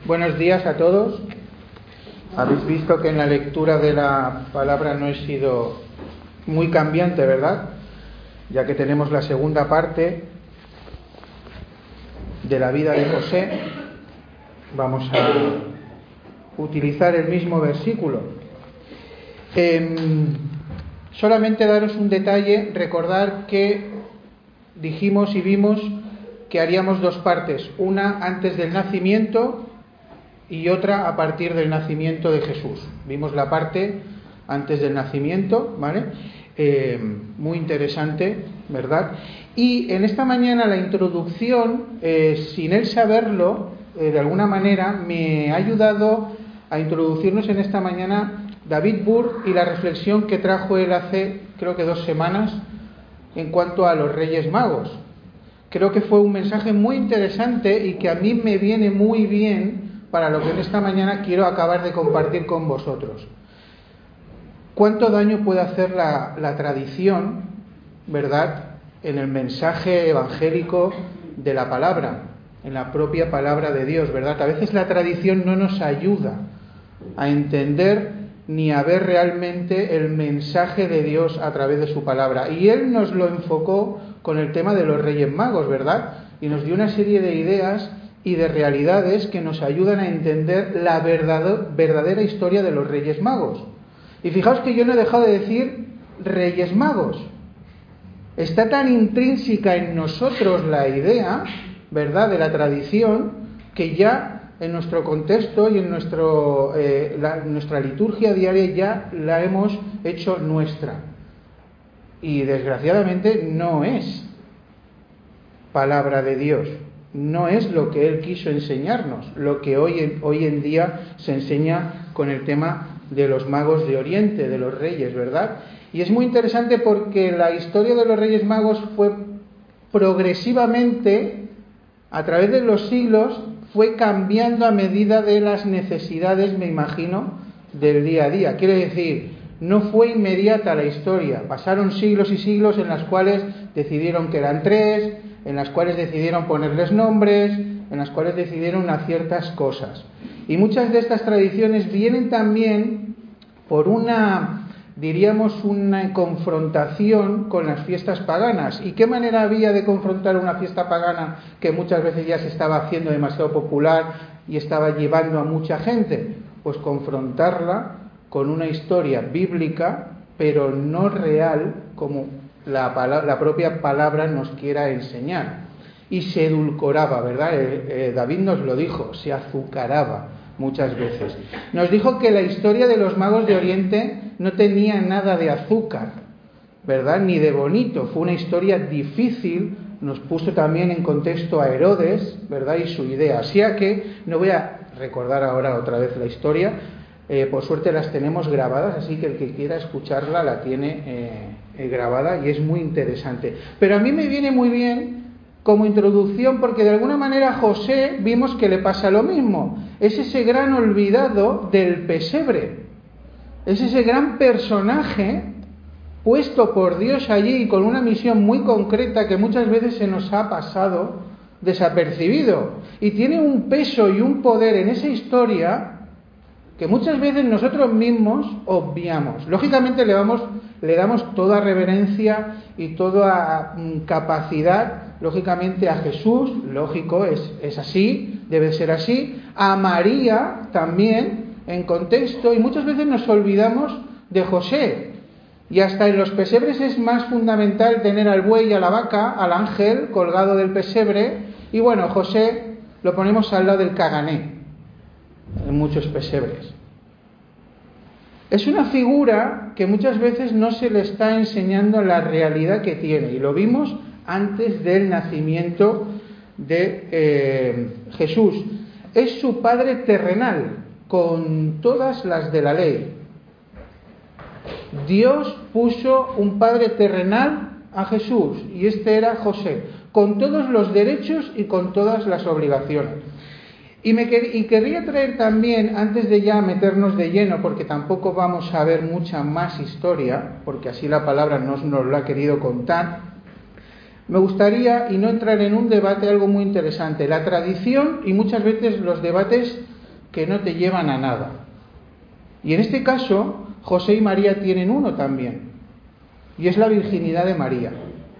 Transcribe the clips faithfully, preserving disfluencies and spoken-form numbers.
Buenos días a todos. Habéis visto que en la lectura de la palabra no he sido muy cambiante, ¿verdad? Ya que tenemos la segunda parte de la vida de José, vamos a utilizar el mismo versículo. Eh, solamente daros un detalle, recordar que dijimos y vimos que haríamos dos partes, una antes del nacimiento y otra a partir del nacimiento de Jesús. Vimos la parte antes del nacimiento, ¿vale? Eh, muy interesante, ¿verdad? Y en esta mañana la introducción, eh, sin él saberlo, eh, de alguna manera me ha ayudado a introducirnos en esta mañana David Burr y la reflexión que trajo él hace, creo que dos semanas, en cuanto a los Reyes Magos. Creo que fue un mensaje muy interesante y que a mí me viene muy bien para lo que en esta mañana quiero acabar de compartir con vosotros. ¿Cuánto daño puede hacer la, la tradición, verdad, en el mensaje evangélico de la palabra, en la propia palabra de Dios, verdad? A veces la tradición no nos ayuda a entender ni a ver realmente el mensaje de Dios a través de su palabra. Y él nos lo enfocó con el tema de los Reyes Magos, ¿verdad? Y nos dio una serie de ideas y de realidades que nos ayudan a entender la verdadera historia de los Reyes Magos. Y fijaos que yo no he dejado de decir Reyes Magos. Está tan intrínseca en nosotros la idea, ¿verdad?, de la tradición, que ya en nuestro contexto y en nuestro, eh, la, nuestra liturgia diaria ya la hemos hecho nuestra. Y desgraciadamente no es palabra de Dios. No es lo que Él quiso enseñarnos, lo que hoy en, hoy en día se enseña con el tema de los magos de Oriente, de los reyes, ¿verdad? Y es muy interesante porque la historia de los Reyes Magos fue progresivamente, a través de los siglos, fue cambiando a medida de las necesidades, me imagino, del día a día. Quiere decir, no fue inmediata la historia, pasaron siglos y siglos en las cuales decidieron que eran tres, en las cuales decidieron ponerles nombres, en las cuales decidieron a ciertas cosas. Y muchas de estas tradiciones vienen también por una, diríamos, una confrontación con las fiestas paganas. ¿Y qué manera había de confrontar una fiesta pagana que muchas veces ya se estaba haciendo demasiado popular y estaba llevando a mucha gente? Pues confrontarla con una historia bíblica, pero no real, como La, palabra, la propia palabra nos quiera enseñar. Y se edulcoraba, ¿verdad? Eh, eh, David nos lo dijo, se azucaraba muchas veces. Nos dijo que la historia de los magos de Oriente no tenía nada de azúcar, ¿verdad? Ni de bonito. Fue una historia difícil. Nos puso también en contexto a Herodes, ¿verdad? Y su idea. Así que no voy a recordar ahora otra vez la historia. Eh, por suerte las tenemos grabadas, así que el que quiera escucharla la tiene eh, eh, grabada y es muy interesante. Pero a mí me viene muy bien como introducción porque de alguna manera a José vimos que le pasa lo mismo. Es ese gran olvidado del pesebre. Es ese gran personaje puesto por Dios allí con una misión muy concreta que muchas veces se nos ha pasado desapercibido. Y tiene un peso y un poder en esa historia que muchas veces nosotros mismos obviamos. Lógicamente le, vamos, le damos toda reverencia y toda capacidad, lógicamente, a Jesús, lógico, es, es así, debe ser así, a María también, en contexto, y muchas veces nos olvidamos de José. Y hasta en los pesebres es más fundamental tener al buey y a la vaca, al ángel colgado del pesebre, y bueno, José lo ponemos al lado del cagané en muchos pesebres. Es una figura que muchas veces no se le está enseñando la realidad que tiene, y lo vimos antes del nacimiento de eh, Jesús. Es su padre terrenal, con todas las de la ley. Dios puso un padre terrenal a Jesús, y este era José, con todos los derechos y con todas las obligaciones. Y, me quer- y querría traer también, antes de ya meternos de lleno, porque tampoco vamos a ver mucha más historia, porque así la palabra nos, nos lo ha querido contar, me gustaría, y no entrar en un debate, algo muy interesante. La tradición, y muchas veces los debates que no te llevan a nada. Y en este caso, José y María tienen uno también, y es la virginidad de María.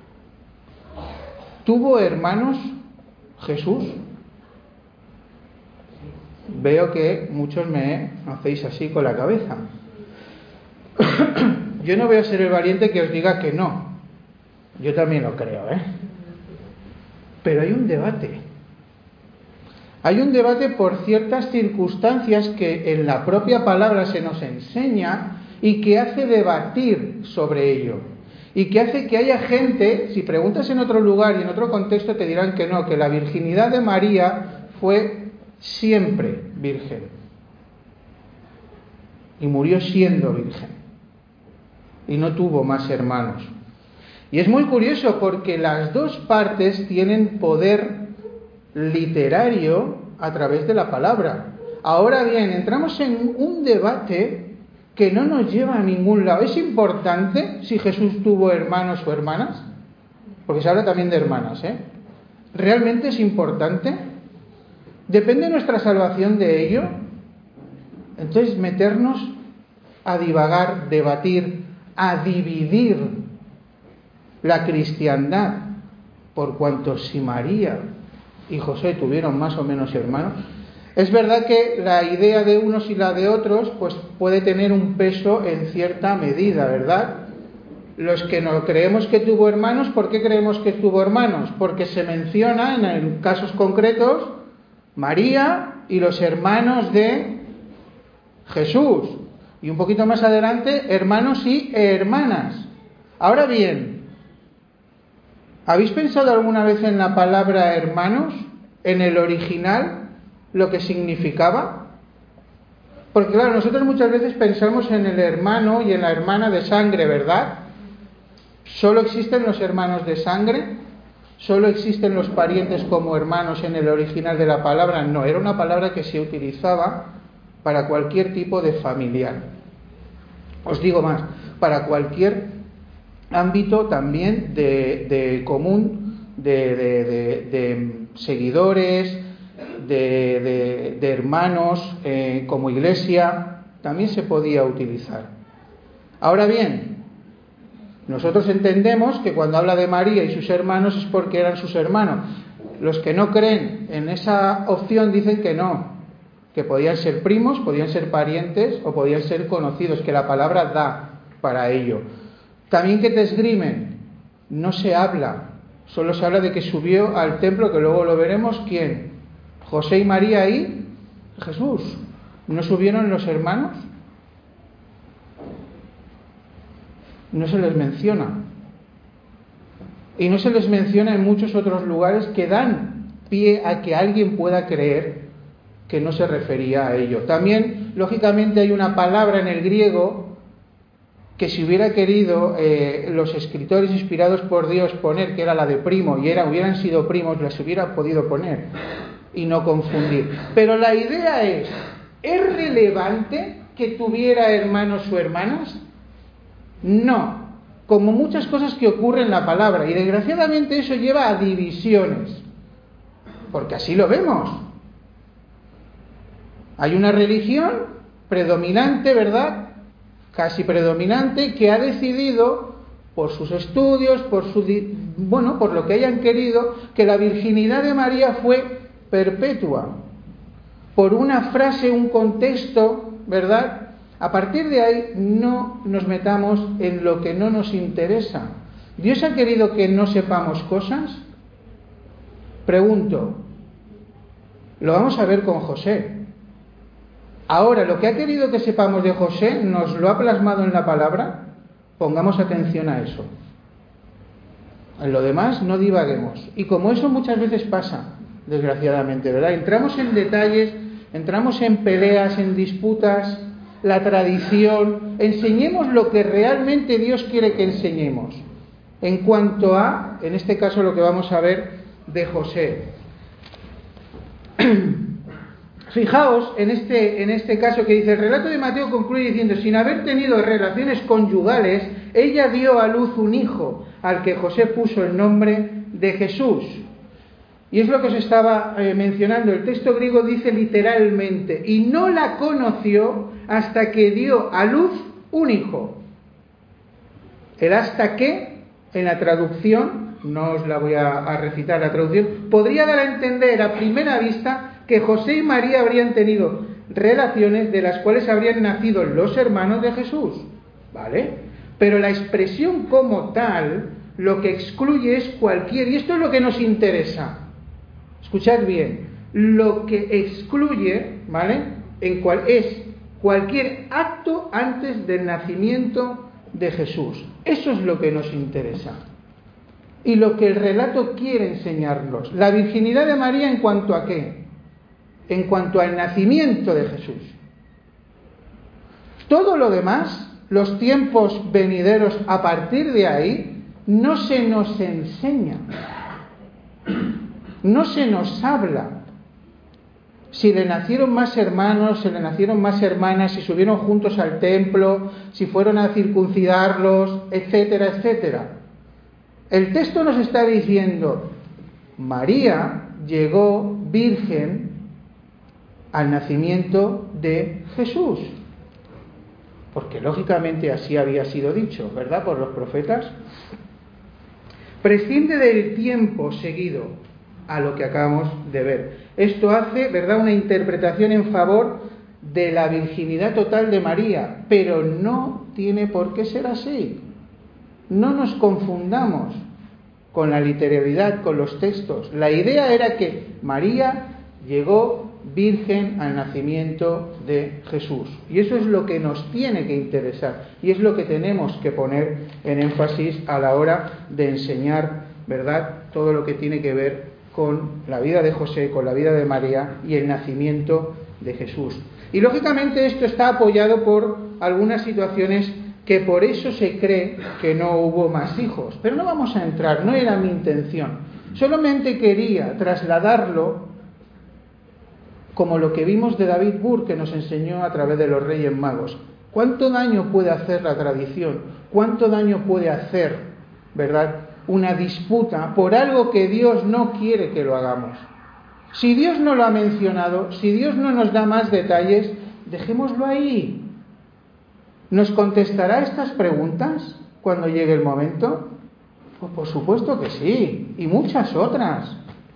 ¿Tuvo hermanos Jesús? Veo que muchos me hacéis así con la cabeza. Yo no voy a ser el valiente que os diga que no. Yo también lo creo, ¿eh? Pero hay un debate. Hay un debate por ciertas circunstancias que en la propia palabra se nos enseña y que hace debatir sobre ello. Y que hace que haya gente, si preguntas en otro lugar y en otro contexto te dirán que no, que la virginidad de María fue siempre virgen. Y murió siendo virgen. Y no tuvo más hermanos. Y es muy curioso porque las dos partes tienen poder literario a través de la palabra. Ahora bien, entramos en un debate que no nos lleva a ningún lado. ¿Es importante si Jesús tuvo hermanos o hermanas? Porque se habla también de hermanas, ¿eh? ¿Realmente es importante? ¿Depende nuestra salvación de ello? Entonces, meternos a divagar, debatir, a dividir la cristiandad, por cuanto si María y José tuvieron más o menos hermanos. Es verdad que la idea de unos y la de otros pues puede tener un peso en cierta medida, ¿verdad? Los que no creemos que tuvo hermanos, ¿por qué creemos que tuvo hermanos? Porque se menciona en casos concretos María y los hermanos de Jesús. Y un poquito más adelante, hermanos y hermanas. Ahora bien, ¿habéis pensado alguna vez en la palabra hermanos? En el original, lo que significaba. Porque claro, nosotros muchas veces pensamos en el hermano y en la hermana de sangre, ¿verdad? ¿Solo existen los hermanos de sangre? ¿Solo existen los parientes como hermanos en el original de la palabra? No, era una palabra que se utilizaba para cualquier tipo de familiar. Os digo más, para cualquier ámbito también de, de común, de, de, de, de seguidores, de, de, de hermanos, eh, como iglesia, también se podía utilizar. Ahora bien, nosotros entendemos que cuando habla de María y sus hermanos es porque eran sus hermanos. Los que no creen en esa opción dicen que no, que podían ser primos, podían ser parientes o podían ser conocidos, que la palabra da para ello. También que te esgrimen, no se habla, solo se habla de que subió al templo, que luego lo veremos, ¿quién? José y María y Jesús. ¿No subieron los hermanos? No se les menciona. Y no se les menciona en muchos otros lugares que dan pie a que alguien pueda creer que no se refería a ello. También, lógicamente, hay una palabra en el griego que si hubiera querido eh, los escritores inspirados por Dios poner, que era la de primo, y era, hubieran sido primos, las hubiera podido poner y no confundir. Pero la idea es, ¿es relevante que tuviera hermanos o hermanas? No, como muchas cosas que ocurren en la palabra, y desgraciadamente eso lleva a divisiones, porque así lo vemos. Hay una religión predominante, ¿verdad? Casi predominante, que ha decidido, por sus estudios, por su, bueno, por lo que hayan querido, que la virginidad de María fue perpetua, por una frase, un contexto, ¿verdad? A partir de ahí no nos metamos en lo que no nos interesa. ¿Dios ha querido que no sepamos cosas? Pregunto. Lo vamos a ver con José. Ahora, lo que ha querido que sepamos de José, ¿nos lo ha plasmado en la palabra? Pongamos atención a eso. En lo demás no divaguemos. Y como eso muchas veces pasa, desgraciadamente, ¿verdad? Entramos en detalles, entramos en peleas, en disputas, la tradición. Enseñemos lo que realmente Dios quiere que enseñemos. En cuanto a, en este caso, lo que vamos a ver de José. Fijaos en este, en este caso que dice, el relato de Mateo concluye diciendo, sin haber tenido relaciones conyugales, ella dio a luz un hijo, al que José puso el nombre de Jesús. Y es lo que os estaba eh, mencionando. El texto griego dice literalmente, y no la conoció hasta que dio a luz un hijo. El hasta que, en la traducción, no os la voy a, a recitar la traducción, podría dar a entender a primera vista que José y María habrían tenido relaciones de las cuales habrían nacido los hermanos de Jesús, ¿vale? Pero la expresión como tal, lo que excluye es cualquier, y esto es lo que nos interesa, escuchad bien, lo que excluye, ¿vale? En cual, es cualquier acto antes del nacimiento de Jesús. Eso es lo que nos interesa. Y lo que el relato quiere enseñarnos. La virginidad de María en cuanto a qué? En cuanto al nacimiento de Jesús. Todo lo demás, los tiempos venideros a partir de ahí, no se nos enseña. No se nos habla. Si le nacieron más hermanos, si le nacieron más hermanas, si subieron juntos al templo, si fueron a circuncidarlos, etcétera, etcétera. El texto nos está diciendo, María llegó virgen al nacimiento de Jesús. Porque lógicamente así había sido dicho, ¿verdad? Por los profetas. Prescinde del tiempo seguido a lo que acabamos de ver. Esto hace, ¿verdad?, una interpretación en favor de la virginidad total de María, pero no tiene por qué ser así. No nos confundamos con la literalidad, con los textos. La idea era que María llegó virgen al nacimiento de Jesús. Y eso es lo que nos tiene que interesar. Y es lo que tenemos que poner en énfasis a la hora de enseñar, ¿verdad?, todo lo que tiene que ver con la vida de José, con la vida de María y el nacimiento de Jesús. Y lógicamente esto está apoyado por algunas situaciones que por eso se cree que no hubo más hijos. Pero no vamos a entrar, no era mi intención. Solamente quería trasladarlo como lo que vimos de David Burr, que nos enseñó a través de los Reyes Magos. ¿Cuánto daño puede hacer la tradición? ¿Cuánto daño puede hacer, verdad, una disputa por algo que Dios no quiere que lo hagamos? Si Dios no lo ha mencionado, si Dios no nos da más detalles, dejémoslo ahí. ¿Nos contestará estas preguntas cuando llegue el momento? Pues por supuesto que sí, y muchas otras.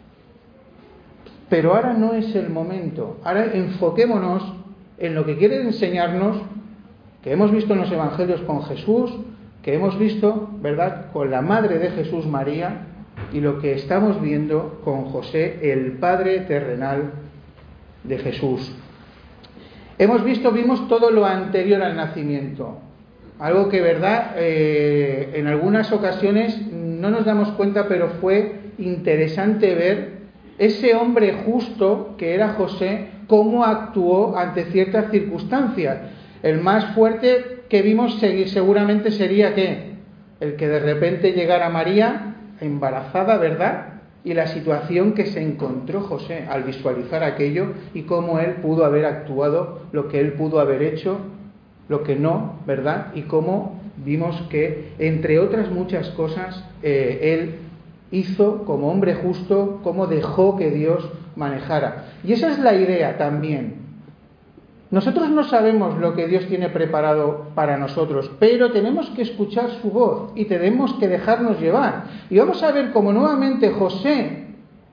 Pero ahora no es el momento. Ahora enfoquémonos en lo que quiere enseñarnos, que hemos visto en los Evangelios con Jesús, que hemos visto, ¿verdad?, con la madre de Jesús, María, y lo que estamos viendo con José, el padre terrenal de Jesús. Hemos visto, vimos todo lo anterior al nacimiento. Algo que, ¿verdad?, eh, en algunas ocasiones no nos damos cuenta, pero fue interesante ver ese hombre justo que era José, cómo actuó ante ciertas circunstancias. El más fuerte que vimos seguramente sería ¿qué? El que de repente llegara María embarazada, ¿verdad? Y la situación que se encontró José al visualizar aquello y cómo él pudo haber actuado, lo que él pudo haber hecho, lo que no, ¿verdad? Y cómo vimos que, entre otras muchas cosas, eh, él hizo como hombre justo, cómo dejó que Dios manejara. Y esa es la idea también. Nosotros no sabemos lo que Dios tiene preparado para nosotros, pero tenemos que escuchar su voz y tenemos que dejarnos llevar. Y vamos a ver cómo nuevamente José,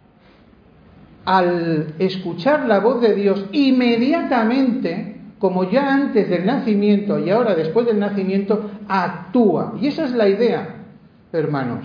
al escuchar la voz de Dios, inmediatamente, como ya antes del nacimiento y ahora después del nacimiento, actúa. Y esa es la idea, hermanos.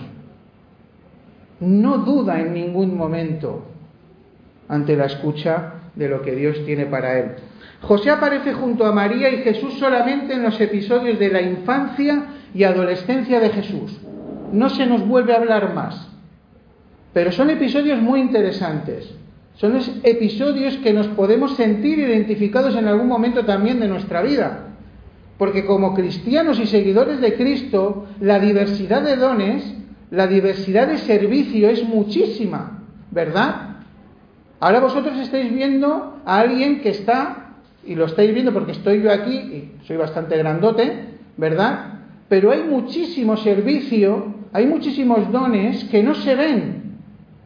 No duda en ningún momento ante la escucha de lo que Dios tiene para él. José aparece junto a María y Jesús solamente en los episodios de la infancia y adolescencia de Jesús. No se nos vuelve a hablar más. Pero son episodios muy interesantes. Son episodios que nos podemos sentir identificados en algún momento también de nuestra vida. Porque como cristianos y seguidores de Cristo, la diversidad de dones, la diversidad de servicio es muchísima, ¿verdad? Ahora vosotros estáis viendo a alguien que está, y lo estáis viendo porque estoy yo aquí, y soy bastante grandote, ¿verdad? Pero hay muchísimo servicio, hay muchísimos dones que no se ven.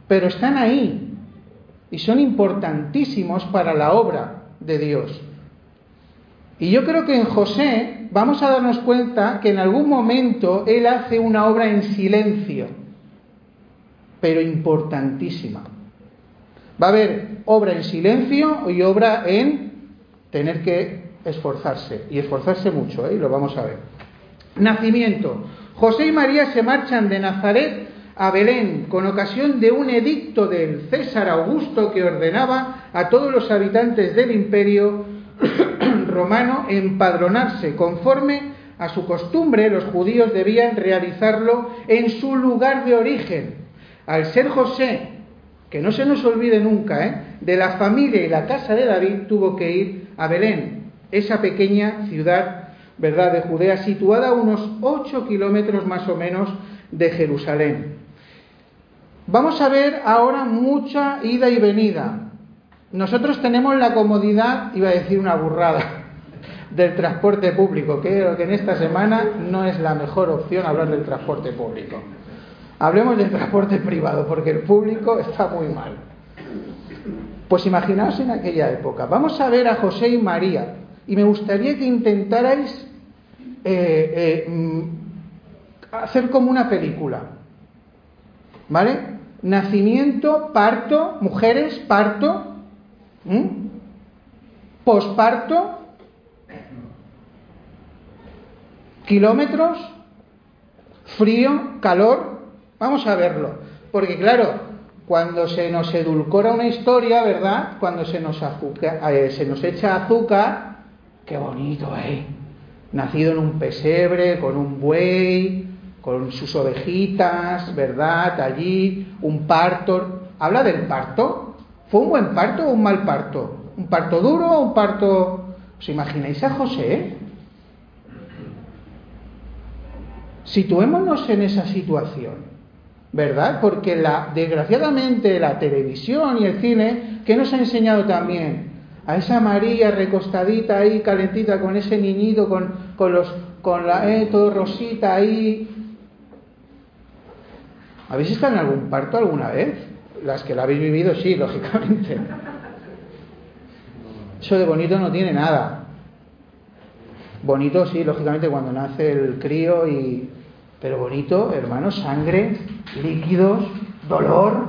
pero están ahí y son importantísimos para la obra de Dios. Y yo creo que en José vamos a darnos cuenta que en algún momento él hace una obra en silencio, pero importantísima. Va a haber obra en silencio y obra en tener que esforzarse, y esforzarse mucho, ¿eh? Y lo vamos a ver. Nacimiento. José y María se marchan de Nazaret a Belén con ocasión de un edicto del César Augusto que ordenaba a todos los habitantes del imperio romano empadronarse. Conforme a su costumbre, los judíos debían realizarlo en su lugar de origen. Al ser José, que no se nos olvide nunca, ¿eh? de la familia y la casa de David, tuvo que ir a Belén, esa pequeña ciudad, ¿verdad?, de Judea, situada a unos ocho kilómetros más o menos de Jerusalén. Vamos a ver ahora mucha ida y venida. Nosotros tenemos la comodidad, iba a decir una burrada, del transporte público. Creo que en esta semana no es la mejor opción hablar del transporte público. Hablemos del transporte privado, porque el público está muy mal. Pues imaginaos en aquella época. Vamos a ver a José y María, y me gustaría que intentarais eh, eh, hacer como una película, ¿vale? Nacimiento, parto, mujeres, parto, ¿Mm? posparto, kilómetros, frío, calor. Vamos a verlo, porque claro, cuando se nos edulcora una historia, ¿verdad?, cuando se nos, azúcar, eh, se nos echa azúcar, qué bonito, ¿eh? Nacido en un pesebre, con un buey, con sus ovejitas, ¿verdad?, allí, un parto. ¿Habla del parto? ¿Fue un buen parto o un mal parto? ¿Un parto duro o un parto...? ¿Os imagináis a José? Situémonos en esa situación, ¿verdad? Porque la, desgraciadamente la televisión y el cine, ¿qué nos ha enseñado también? A esa María recostadita ahí, calentita, con ese niñito, con, con los, con la, eh, todo rosita ahí. ¿Habéis estado en algún parto alguna vez? Las que la habéis vivido, sí, lógicamente. Eso de bonito no tiene nada. Bonito, sí, lógicamente, cuando nace el crío, y pero bonito, hermano, sangre, líquidos, dolor.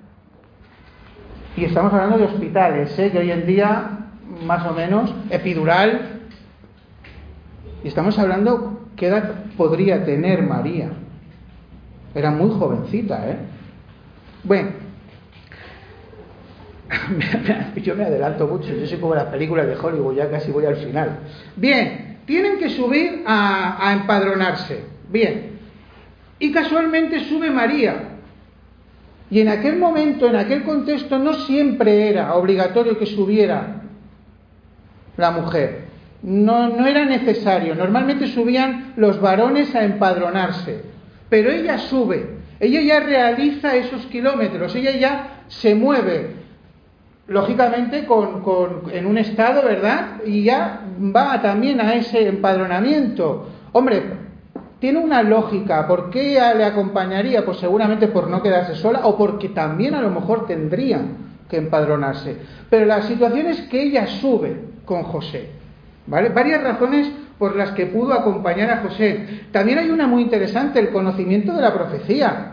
Y estamos hablando de hospitales, ¿eh? Que hoy en día, más o menos, epidural. Y estamos hablando, ¿qué edad podría tener María? Era muy jovencita, ¿eh? Bueno, yo me adelanto mucho, yo soy como las películas de Hollywood, ya casi voy al final. Bien, tienen que subir a, a empadronarse. Bien, y casualmente sube María. Y en aquel momento, en aquel contexto, no siempre era obligatorio que subiera la mujer. No, no era necesario. Normalmente subían los varones a empadronarse. Pero ella sube. Ella ya realiza esos kilómetros. Ella ya se mueve. Lógicamente con, con, en un estado, ¿verdad? Y ya va también a ese empadronamiento. Hombre, tiene una lógica. ¿Por qué le acompañaría? Pues seguramente por no quedarse sola, o porque también a lo mejor tendría que empadronarse. Pero la situación es que ella sube con José, ¿vale? Varias razones por las que pudo acompañar a José. También hay una muy interesante, el conocimiento de la profecía.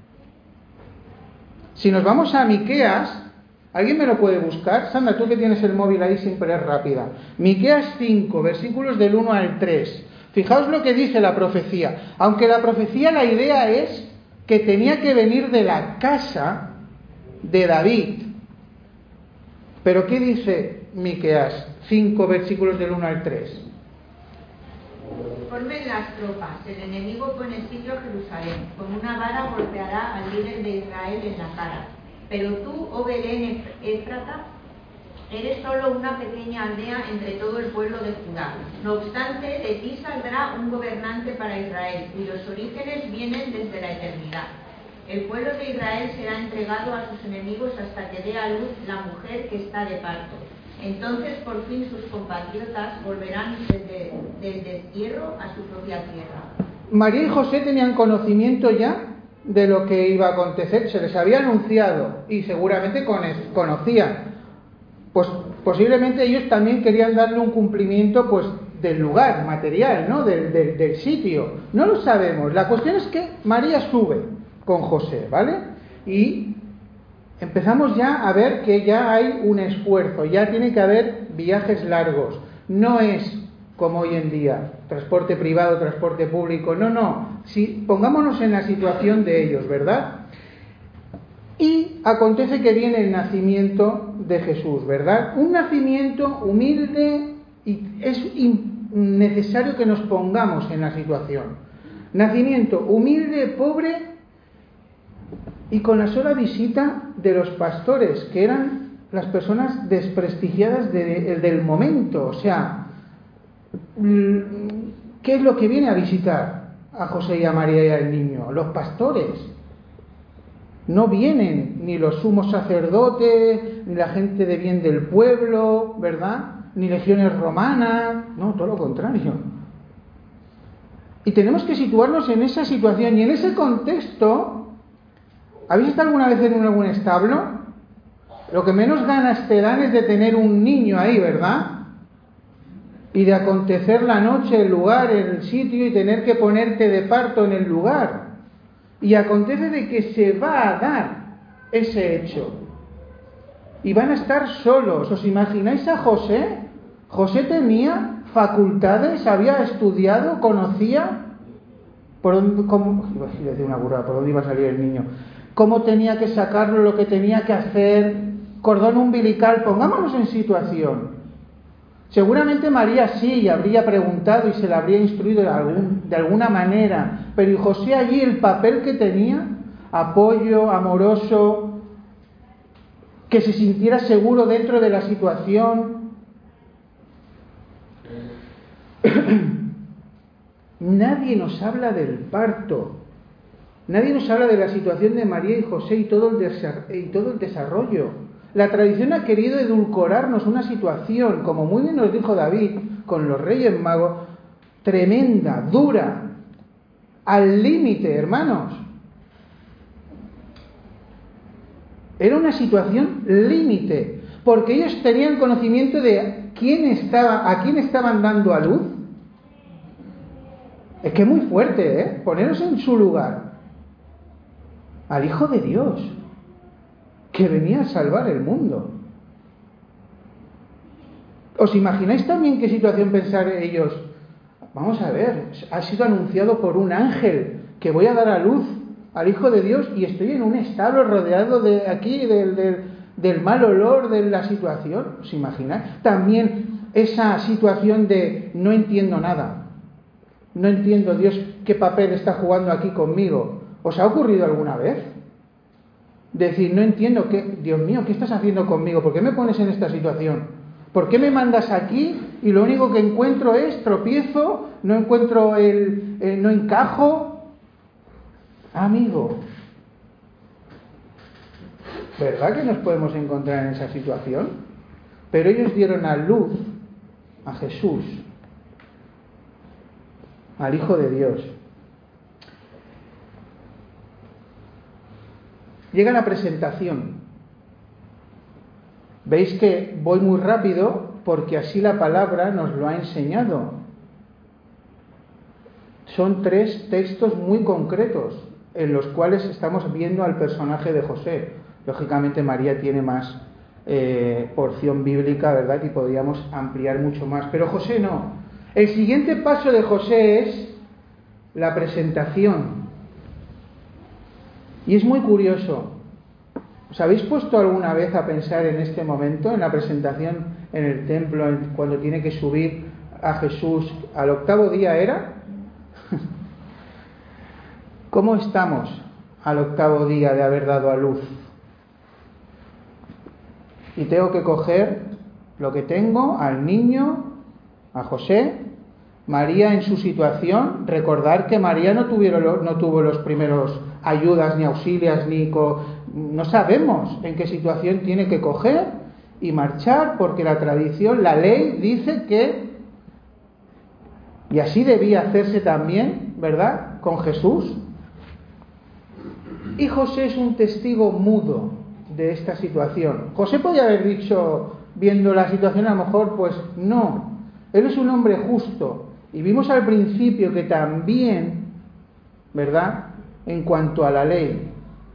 Si nos vamos a Miqueas, ¿alguien me lo puede buscar? Sandra, tú que tienes el móvil ahí, siempre es rápida. Miqueas cinco, versículos del uno al tres. Fijaos lo que dice la profecía. Aunque la profecía, la idea es que tenía que venir de la casa de David. Pero ¿qué dice Miqueas cinco, versículos del uno al tres? Formen las tropas, el enemigo pone sitio a Jerusalén, con una vara golpeará al líder de Israel en la cara. Pero tú, oh Belén Éfrata, eres solo una pequeña aldea entre todo el pueblo de Judá. No obstante, de ti saldrá un gobernante para Israel, cuyos orígenes vienen desde la eternidad. El pueblo de Israel será entregado a sus enemigos hasta que dé a luz la mujer que está de parto. Entonces, por fin, sus compatriotas volverán desde el destierro a su propia tierra. María y José tenían conocimiento ya de lo que iba a acontecer, se les había anunciado y seguramente conocían. Pues posiblemente ellos también querían darle un cumplimiento pues del lugar material, ¿no? Del, del, del sitio. No lo sabemos. La cuestión es que María sube con José, ¿vale? Y empezamos ya a ver que ya hay un esfuerzo, ya tiene que haber viajes largos. No es como hoy en día, transporte privado, transporte público. No, no. Si, pongámonos en la situación de ellos, ¿verdad? Y acontece que viene el nacimiento de Jesús, ¿verdad? Un nacimiento humilde, y es necesario que nos pongamos en la situación. Nacimiento humilde, pobre y con la sola visita de los pastores, que eran las personas desprestigiadas de, del momento. O sea, ¿qué es lo que viene a visitar a José y a María y al niño? Los pastores. No vienen ni los sumos sacerdotes, ni la gente de bien del pueblo, ¿verdad? Ni legiones romanas, no, todo lo contrario. Y tenemos que situarnos en esa situación y en ese contexto. ¿Habéis estado alguna vez en algún establo? Lo que menos ganas te dan es de tener un niño ahí, ¿verdad? Y de acontecer la noche, el lugar, el sitio y tener que ponerte de parto en el lugar. Y acontece de que se va a dar ese hecho. Y van a estar solos. ¿Os imagináis a José? José tenía facultades, había estudiado, conocía por dónde, cómo, iba a decir una burrada, por dónde iba a salir el niño, cómo tenía que sacarlo, lo que tenía que hacer, cordón umbilical. Pongámonos en situación. Seguramente María sí habría preguntado y se la habría instruido de, algún, de alguna manera, pero ¿y José allí el papel que tenía? Apoyo, amoroso, que se sintiera seguro dentro de la situación. Nadie nos habla del parto, nadie nos habla de la situación de María y José y todo el, desa- y todo el desarrollo. La tradición ha querido edulcorarnos una situación, como muy bien nos dijo David, con los Reyes Magos, tremenda, dura, al límite, hermanos. Era una situación límite, porque ellos tenían conocimiento de quién estaba, a quién estaban dando a luz. Es que es muy fuerte, ¿eh? Poneros en su lugar. Al Hijo de Dios, que venía a salvar el mundo. ¿Os imagináis también qué situación pensar ellos? Vamos a ver, ha sido anunciado por un ángel que voy a dar a luz al Hijo de Dios y estoy en un establo rodeado de aquí del, del, del mal olor de la situación. ¿Os imagináis? También esa situación de no entiendo nada. No entiendo, Dios, qué papel está jugando aquí conmigo. ¿Os ha ocurrido alguna vez? Decir, no entiendo, qué, Dios mío, ¿qué estás haciendo conmigo? ¿Por qué me pones en esta situación? ¿Por qué me mandas aquí y lo único que encuentro es tropiezo, no encuentro el, eh, no encajo? Amigo, ¿verdad que nos podemos encontrar en esa situación? Pero ellos dieron a luz a Jesús, al Hijo de Dios. Llega la presentación. Veis que voy muy rápido porque así la palabra nos lo ha enseñado. Son tres textos muy concretos en los cuales estamos viendo al personaje de José. Lógicamente María tiene más eh, porción bíblica, ¿verdad? Y podríamos ampliar mucho más. Pero José no. El siguiente paso de José es la presentación. Y es muy curioso. ¿Os habéis puesto alguna vez a pensar en este momento, en la presentación en el templo, cuando tiene que subir a Jesús? ¿Al octavo día era? ¿Cómo estamos al octavo día de haber dado a luz? Y tengo que coger lo que tengo, al niño, a José, María en su situación. Recordar que María no, tuvieron, no tuvo los primeros ayudas, ni auxilios, ni... Co- no sabemos en qué situación tiene que coger y marchar, porque la tradición, la ley dice que, y así debía hacerse también, ¿verdad?, con Jesús. Y José es un testigo mudo de esta situación. José podía haber dicho, viendo la situación, a lo mejor, pues no. Él es un hombre justo. Y vimos al principio que también, ¿verdad?, en cuanto a la ley.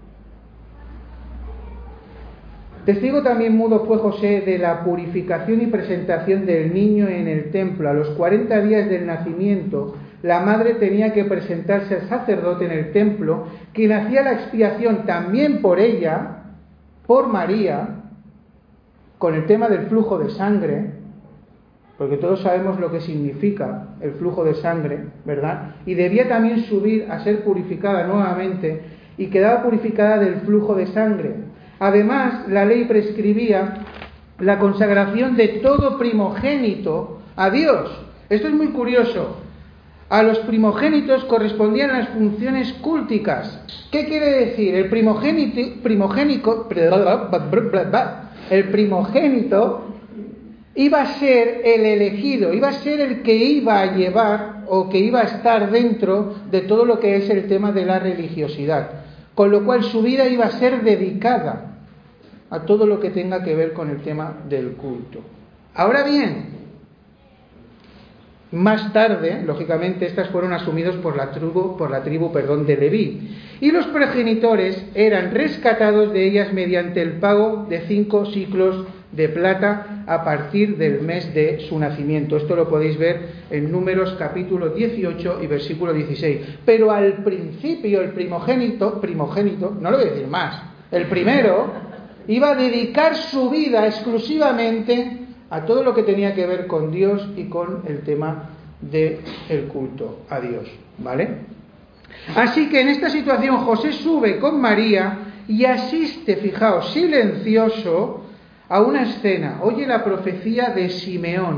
Testigo también mudo fue José de la purificación y presentación del niño en el templo. A los cuarenta días del nacimiento, la madre tenía que presentarse al sacerdote en el templo, quien hacía la expiación también por ella, por María, con el tema del flujo de sangre, porque todos sabemos lo que significa el flujo de sangre, ¿verdad? Y debía también subir a ser purificada nuevamente, y quedaba purificada del flujo de sangre. Además, la ley prescribía la consagración de todo primogénito a Dios. Esto es muy curioso. A los primogénitos correspondían las funciones cúlticas. ¿Qué quiere decir? El primogénito, primogénico, el primogénito iba a ser el elegido, iba a ser el que iba a llevar o que iba a estar dentro de todo lo que es el tema de la religiosidad. Con lo cual su vida iba a ser dedicada a todo lo que tenga que ver con el tema del culto. Ahora bien, más tarde, lógicamente, estas fueron asumidas por la tribu, por la tribu, perdón, de Leví, y los progenitores eran rescatados de ellas mediante el pago de cinco siclos de plata a partir del mes de su nacimiento. Esto lo podéis ver en Números capítulo dieciocho y versículo dieciséis. Pero al principio el primogénito, primogénito, no lo voy a decir más, el primero iba a dedicar su vida exclusivamente a todo lo que tenía que ver con Dios y con el tema del culto a Dios, ¿vale? Así que en esta situación José sube con María y asiste, fijaos, silencioso a una escena. Oye la profecía de Simeón.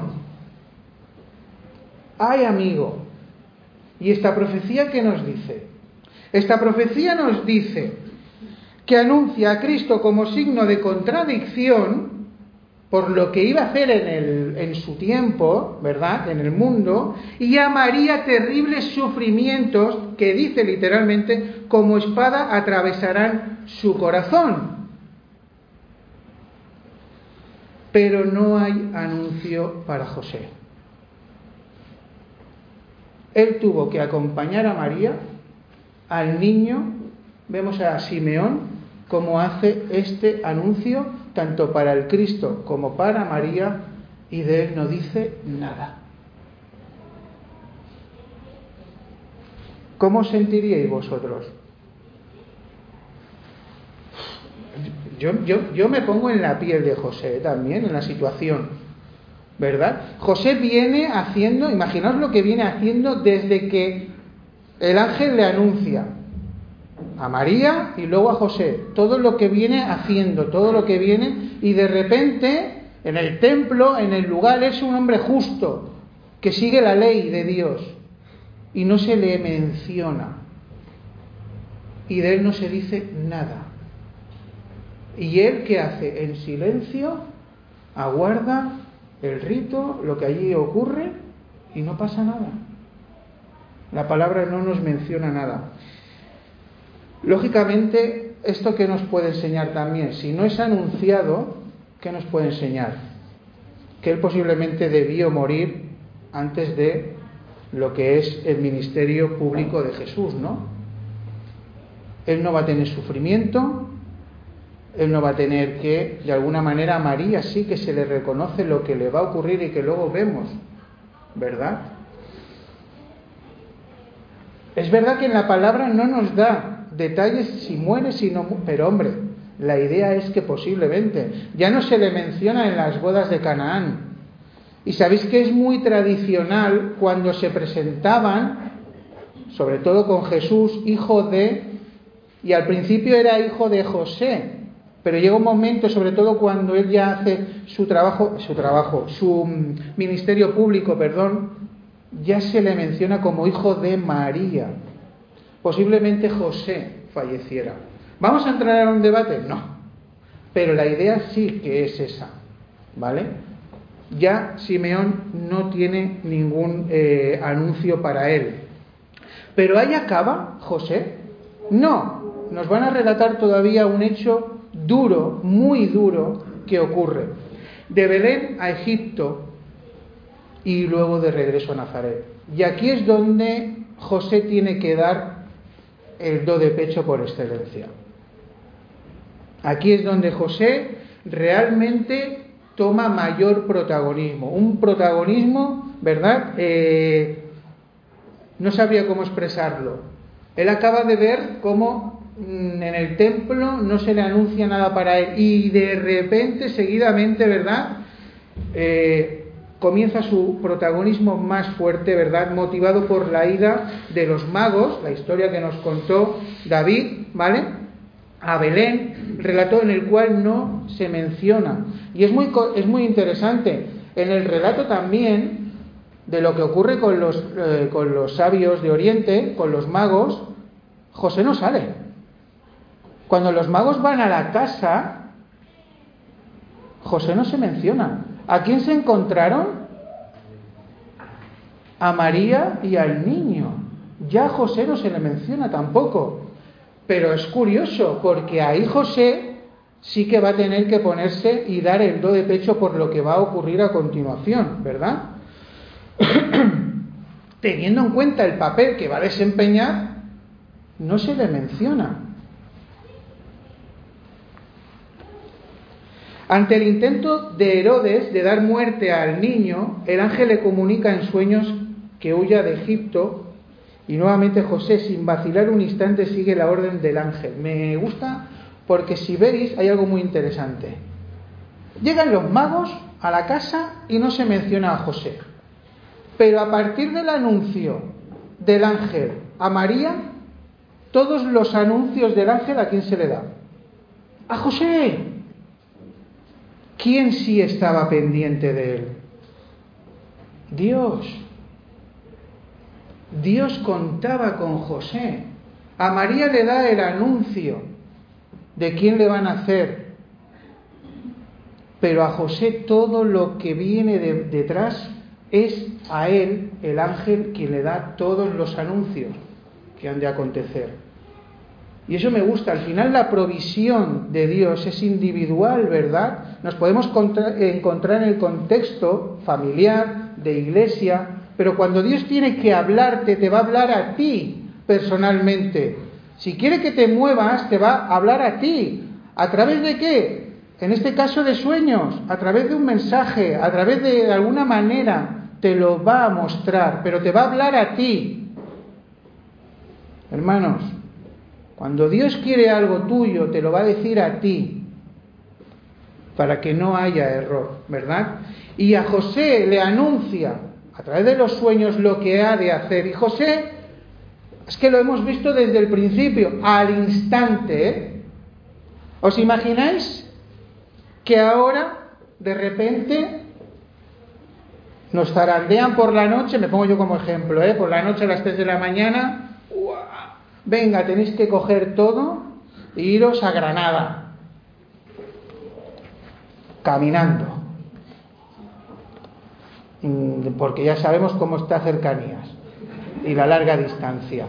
Ay, amigo. ¿Y esta profecía qué nos dice? Esta profecía nos dice que anuncia a Cristo como signo de contradicción por lo que iba a hacer en, el, en su tiempo, ¿verdad?, en el mundo, y a María terribles sufrimientos que dice literalmente, como espada atravesarán su corazón. Pero no hay anuncio para José. Él tuvo que acompañar a María, al niño. Vemos a Simeón cómo hace este anuncio tanto para el Cristo como para María, y de él no dice nada. ¿Cómo os sentiríais vosotros? Yo, yo, yo me pongo en la piel de José también, en la situación, ¿verdad? José viene haciendo, imaginaos lo que viene haciendo desde que el ángel le anuncia a María y luego a José, todo lo que viene haciendo, todo lo que viene, y de repente en el templo, en el lugar, es un hombre justo que sigue la ley de Dios y no se le menciona y de él no se dice nada. ¿Y él qué hace? En silencio aguarda el rito, lo que allí ocurre, y no pasa nada. La palabra no nos menciona nada. Lógicamente, ¿esto qué nos puede enseñar también? Si no es anunciado, ¿qué nos puede enseñar? Que él posiblemente debió morir antes de lo que es el ministerio público de Jesús, ¿no? Él no va a tener sufrimiento, él no va a tener que, de alguna manera, a María sí que se le reconoce lo que le va a ocurrir y que luego vemos, ¿verdad? Es verdad que en la palabra no nos da detalles si muere, si no muere, pero hombre, la idea es que posiblemente, ya no se le menciona en las bodas de Canaán. Y sabéis que es muy tradicional cuando se presentaban, sobre todo con Jesús, hijo de, y al principio era hijo de José, pero llega un momento, sobre todo cuando él ya hace su trabajo, su trabajo, su ministerio público, perdón, ya se le menciona como hijo de María. Posiblemente José falleciera. ¿Vamos a entrar en un debate? No. Pero la idea sí que es esa, ¿vale? Ya Simeón no tiene ningún eh, anuncio para él. ¿Pero ahí acaba José? No, nos van a relatar todavía un hecho duro, muy duro, que ocurre. De Belén a Egipto y luego de regreso a Nazaret. Y aquí es donde José tiene que dar el do de pecho por excelencia. Aquí es donde José realmente toma mayor protagonismo. Un protagonismo, ¿verdad? Eh, no sabría cómo expresarlo. Él acaba de ver cómo en el templo no se le anuncia nada para él y de repente, seguidamente, ¿verdad? Eh, comienza su protagonismo más fuerte, ¿verdad? Motivado por la ida de los magos, la historia que nos contó David, ¿vale? A Belén, relato en el cual no se menciona. Y es muy, es muy interesante. En el relato también de lo que ocurre con los, eh, con los sabios de Oriente, con los magos, José no sale. Cuando los magos van a la casa, José no se menciona. ¿A quién se encontraron? A María y al niño. Ya a José no se le menciona tampoco. Pero es curioso, porque ahí José sí que va a tener que ponerse y dar el do de pecho por lo que va a ocurrir a continuación, ¿verdad? Teniendo en cuenta el papel que va a desempeñar, no se le menciona. Ante el intento de Herodes de dar muerte al niño, el ángel le comunica en sueños que huya de Egipto. Y nuevamente José, sin vacilar un instante, sigue la orden del ángel. Me gusta porque si veis hay algo muy interesante. Llegan los magos a la casa y no se menciona a José. Pero a partir del anuncio del ángel a María, todos los anuncios del ángel, ¿a quién se le da? ¡A José! ¿Quién sí estaba pendiente de él? Dios. Dios contaba con José. A María le da el anuncio de quién le van a hacer. Pero a José todo lo que viene de, detrás es a él, el ángel, quien le da todos los anuncios que han de acontecer. Y eso me gusta. Al final la provisión de Dios es individual, ¿verdad? Nos podemos contra- encontrar en el contexto familiar, de iglesia. Pero cuando Dios tiene que hablarte, te va a hablar a ti personalmente. Si quiere que te muevas, te va a hablar a ti. ¿A través de qué? En este caso de sueños, a través de un mensaje, a través de, de alguna manera, te lo va a mostrar, pero te va a hablar a ti. Hermanos, cuando Dios quiere algo tuyo, te lo va a decir a ti, para que no haya error, ¿verdad? Y a José le anuncia a través de los sueños lo que ha de hacer. Y José, es que lo hemos visto desde el principio, al instante, ¿eh? ¿Os imagináis que ahora, de repente, nos zarandean por la noche? Me pongo yo como ejemplo, ¿eh? Por la noche a las tres de la mañana, ¡uah! Venga, tenéis que coger todo e iros a Granada, caminando. Porque ya sabemos cómo está cercanías y la larga distancia.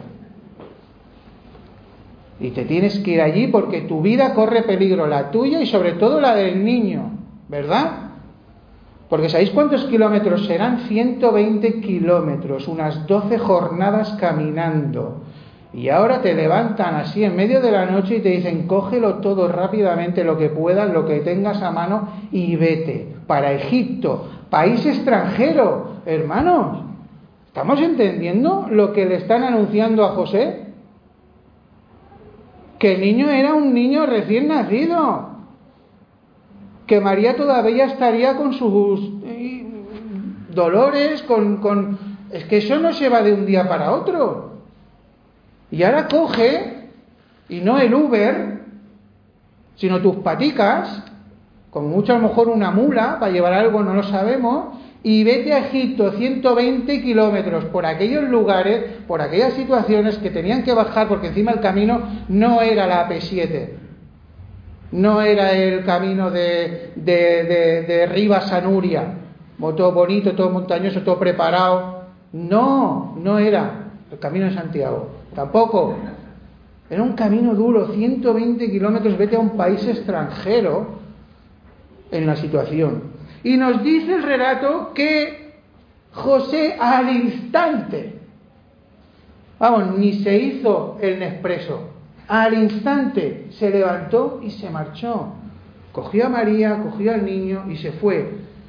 Y te tienes que ir allí porque tu vida corre peligro, la tuya y sobre todo la del niño, ¿verdad? Porque ¿sabéis cuántos kilómetros serán? ciento veinte kilómetros, unas doce jornadas caminando. Y ahora te levantan así en medio de la noche y te dicen, cógelo todo rápidamente, lo que puedas, lo que tengas a mano y vete para Egipto, país extranjero. Hermanos, ¿estamos entendiendo lo que le están anunciando a José? Que el niño era un niño recién nacido, que María todavía estaría con sus eh, dolores, con, con... es que eso no se va de un día para otro. Y ahora coge, y no el Uber, sino tus paticas, con mucho a lo mejor una mula, para llevar algo, no lo sabemos, y vete a Egipto, ciento veinte kilómetros, por aquellos lugares, por aquellas situaciones que tenían que bajar, porque encima el camino no era la A P siete, no era el camino de, de, de, de Rivas a Nuria, todo bonito, todo montañoso, todo preparado. No, no era el camino de Santiago, tampoco. Era un camino duro, ciento veinte kilómetros, vete a un país extranjero en la situación. Y nos dice el relato que José al instante, vamos, ni se hizo el Nespresso, al instante se levantó y se marchó. Cogió a María, cogió al niño y se fue.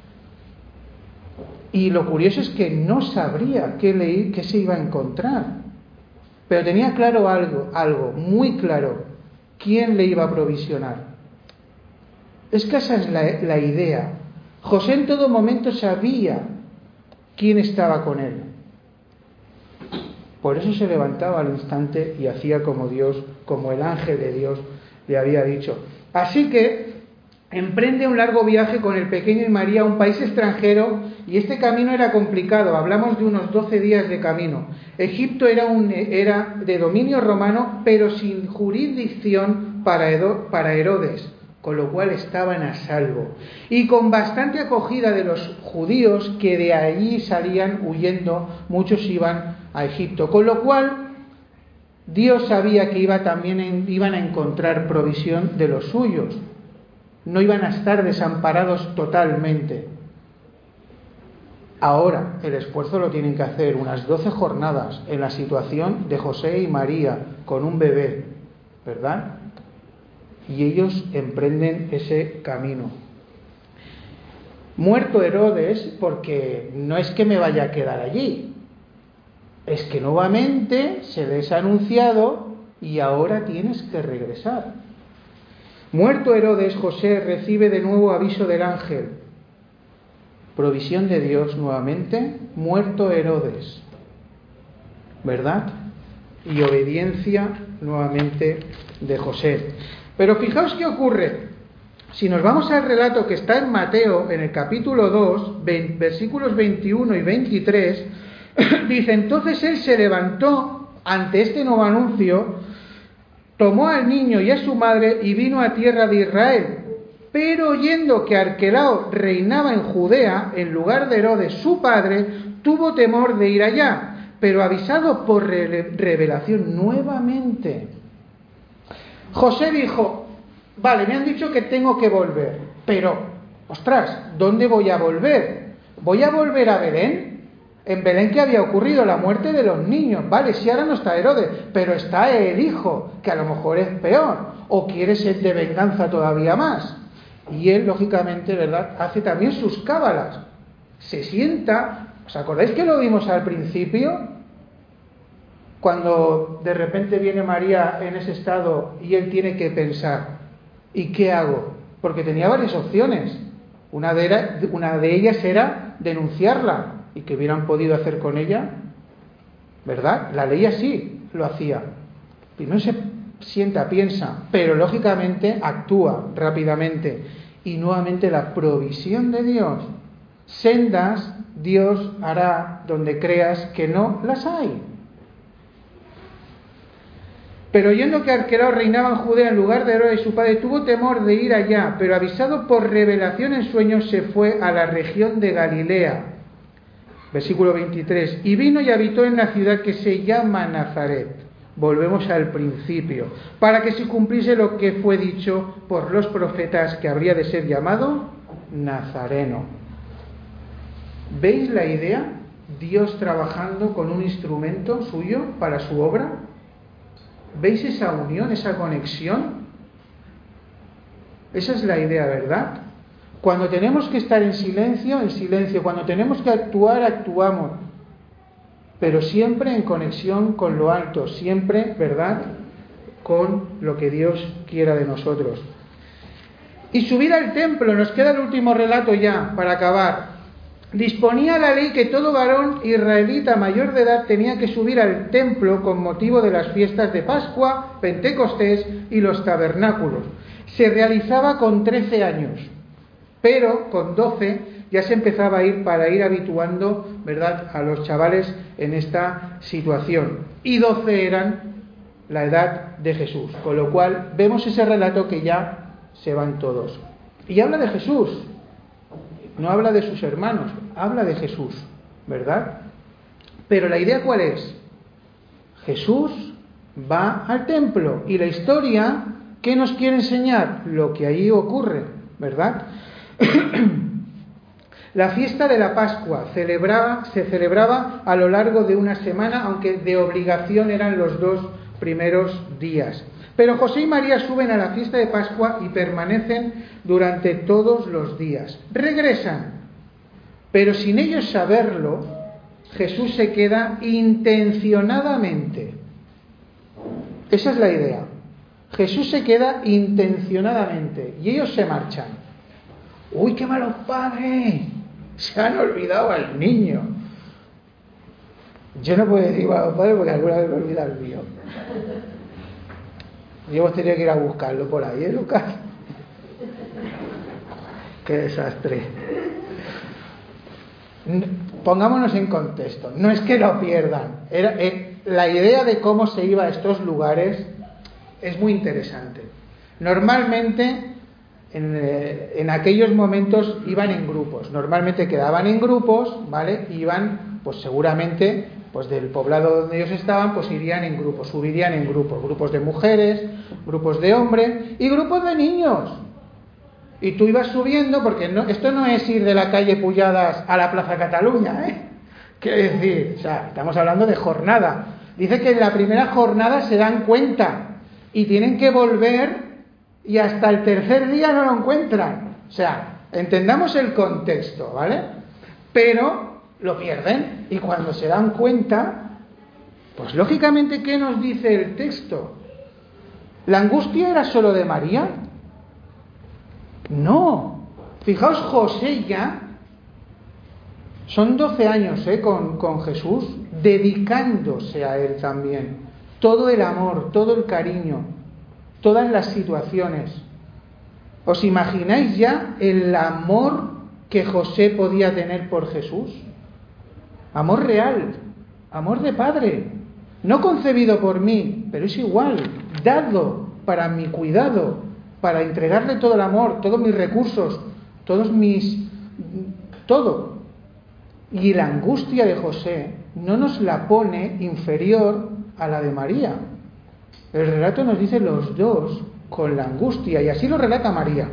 Y lo curioso es que no sabría qué, le, qué se iba a encontrar. Pero tenía claro algo, algo, muy claro, quién le iba a provisionar. Es que esa es la, la idea. José en todo momento sabía quién estaba con él. Por eso se levantaba al instante y hacía como Dios, como el ángel de Dios le había dicho. Así que emprende un largo viaje con el pequeño y María a un país extranjero, y este camino era complicado. Hablamos de unos doce días de camino. Egipto era, un, era de dominio romano, pero sin jurisdicción para, Edo, para Herodes, con lo cual estaban a salvo. Y con bastante acogida de los judíos, que de allí salían huyendo, muchos iban a Egipto. Con lo cual, Dios sabía que iba también en, iban a encontrar provisión de los suyos. No iban a estar desamparados totalmente. Ahora, el esfuerzo lo tienen que hacer unas doce jornadas en la situación de José y María con un bebé, ¿verdad? Y ellos emprenden ese camino. Muerto Herodes, porque no es que me vaya a quedar allí, es que nuevamente se les ha anunciado y ahora tienes que regresar. Muerto Herodes, José recibe de nuevo aviso del ángel. Provisión de Dios nuevamente. Muerto Herodes, ¿verdad? Y obediencia nuevamente de José. Pero fijaos qué ocurre. Si nos vamos al relato que está en Mateo, en el capítulo dos, versículos veintiuno y veintitrés, dice: entonces él se levantó ante este nuevo anuncio, tomó al niño y a su madre y vino a tierra de Israel. Pero oyendo que Arquelao reinaba en Judea, en lugar de Herodes su padre, tuvo temor de ir allá, pero avisado por re- revelación nuevamente. José dijo: vale, me han dicho que tengo que volver, pero, ostras, ¿dónde voy a volver? ¿Voy a volver a Belén? En Belén, ¿qué había ocurrido? La muerte de los niños. Vale, si ahora no está Herodes, pero está el hijo, que a lo mejor es peor, o quiere ser de venganza todavía más. Y él, lógicamente, ¿verdad?, hace también sus cábalas. Se sienta. ¿Os acordáis que lo vimos al principio? Cuando de repente viene María en ese estado y él tiene que pensar: ¿y qué hago? Porque tenía varias opciones. Una de, era, una de ellas era denunciarla. ¿Y qué hubieran podido hacer con ella? ¿Verdad? La ley así lo hacía. Primero se sienta, piensa, pero lógicamente actúa rápidamente. Y nuevamente la provisión de Dios. Sendas Dios hará donde creas que no las hay. Pero oyendo que Arquelao reinaba en Judea en lugar de Herodes su padre, tuvo temor de ir allá, pero avisado por revelación en sueños se fue a la región de Galilea. Versículo veintitrés. Y vino y habitó en la ciudad que se llama Nazaret. Volvemos al principio. Para que se cumpliese lo que fue dicho por los profetas, que habría de ser llamado Nazareno. ¿Veis la idea? Dios trabajando con un instrumento suyo para su obra. ¿Veis esa unión, esa conexión? Esa es la idea, ¿verdad? Cuando tenemos que estar en silencio, en silencio. Cuando tenemos que actuar, actuamos. Pero siempre en conexión con lo alto. Siempre, ¿verdad?, con lo que Dios quiera de nosotros. Y subir al templo. Nos queda el último relato ya, para acabar. Disponía la ley que todo varón israelita mayor de edad tenía que subir al templo con motivo de las fiestas de Pascua, Pentecostés y los tabernáculos. Se realizaba con trece años, pero con doce ya se empezaba a ir para ir habituando, ¿verdad?, a los chavales en esta situación. Y doce eran la edad de Jesús, con lo cual vemos ese relato que ya se van todos. Y habla de Jesús. No habla de sus hermanos, habla de Jesús, ¿verdad? Pero la idea, ¿cuál es? Jesús va al templo. Y la historia, ¿qué nos quiere enseñar? Lo que ahí ocurre, ¿verdad? La fiesta de la Pascua celebraba, se celebraba a lo largo de una semana, aunque de obligación eran los dos primeros días. Pero José y María suben a la fiesta de Pascua y permanecen durante todos los días. Regresan, pero sin ellos saberlo, Jesús se queda intencionadamente. Esa es la idea. Jesús se queda intencionadamente y ellos se marchan. ¡Uy, qué malos padres! Se han olvidado al niño. Yo no puedo decir malos padres porque alguna vez me he olvidado el mío. Y hemos tenido que ir a buscarlo por ahí, ¿eh, Lucas? ¡Qué desastre! Pongámonos en contexto. No es que lo pierdan. Era, eh, la idea de cómo se iba a estos lugares es muy interesante. Normalmente, en, eh, en aquellos momentos iban en grupos. Normalmente quedaban en grupos, ¿vale? Iban, pues seguramente, pues del poblado donde ellos estaban, pues irían en grupos, subirían en grupos. Grupos de mujeres, grupos de hombres y grupos de niños. Y tú ibas subiendo, porque no, esto no es ir de la calle Pulladas a la Plaza Cataluña, ¿eh? Quiero decir, o sea, estamos hablando de jornada. Dice que en la primera jornada se dan cuenta y tienen que volver y hasta el tercer día no lo encuentran. O sea, entendamos el contexto, ¿vale? Pero lo pierden y cuando se dan cuenta, pues lógicamente, ¿qué nos dice el texto? ¿La angustia era solo de María? No. Fijaos, José ya son doce años ¿eh? con, con Jesús, dedicándose a él también. Todo el amor, todo el cariño, todas las situaciones. ¿Os imagináis ya el amor que José podía tener por Jesús? Amor real, amor de padre, no concebido por mí, pero es igual, dado para mi cuidado, para entregarle todo el amor, todos mis recursos, todos mis... todo. Y la angustia de José no nos la pone inferior a la de María. El relato nos dice los dos con la angustia, y así lo relata María.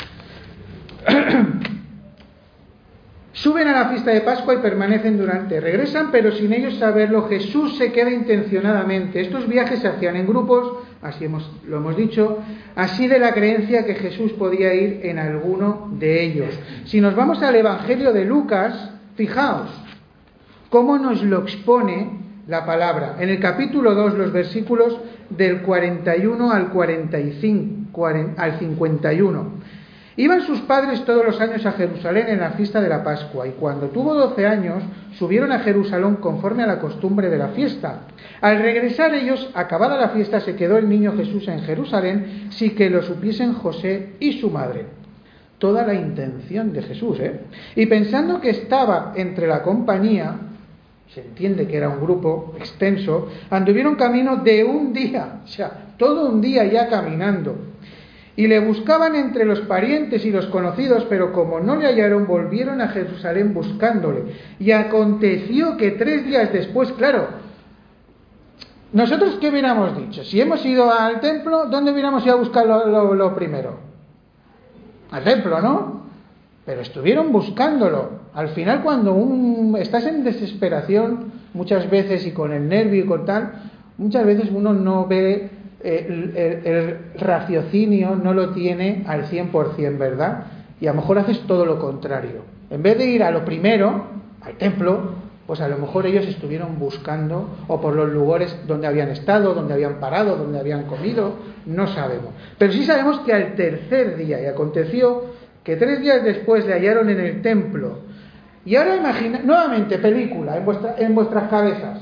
Suben a la fiesta de Pascua y permanecen durante. Regresan, pero sin ellos saberlo, Jesús se queda intencionadamente. Estos viajes se hacían en grupos, así hemos, lo hemos dicho, así de la creencia que Jesús podía ir en alguno de ellos. Si nos vamos al Evangelio de Lucas, fijaos cómo nos lo expone la palabra. En el capítulo dos, los versículos del cuarenta y uno al cuarenta y cinco, al cincuenta y uno. Iban sus padres todos los años a Jerusalén en la fiesta de la Pascua, y cuando tuvo doce años, subieron a Jerusalén conforme a la costumbre de la fiesta. Al regresar ellos, acabada la fiesta, se quedó el niño Jesús en Jerusalén, sin que lo supiesen José y su madre. Toda la intención de Jesús, ¿eh? Y pensando que estaba entre la compañía, se entiende que era un grupo extenso, anduvieron camino de un día, o sea, todo un día ya caminando. Y le buscaban entre los parientes y los conocidos, pero como no le hallaron, volvieron a Jerusalén buscándole. Y aconteció que tres días después, claro, nosotros ¿qué hubiéramos dicho? Si hemos ido al templo, ¿dónde hubiéramos ido a buscar lo, lo, lo primero? Al templo, ¿no? Pero estuvieron buscándolo. Al final, cuando un, estás en desesperación, muchas veces, y con el nervio y con tal, muchas veces uno no ve... El, el, el raciocinio no lo tiene al cien por ciento, ¿verdad? Y a lo mejor haces todo lo contrario. En vez de ir a lo primero, al templo, pues a lo mejor ellos estuvieron buscando, o por los lugares donde habían estado, donde habían parado, donde habían comido, no sabemos. Pero sí sabemos que al tercer día, y aconteció que tres días después le hallaron en el templo. Y ahora imagina, nuevamente película en, vuestra, en vuestras cabezas.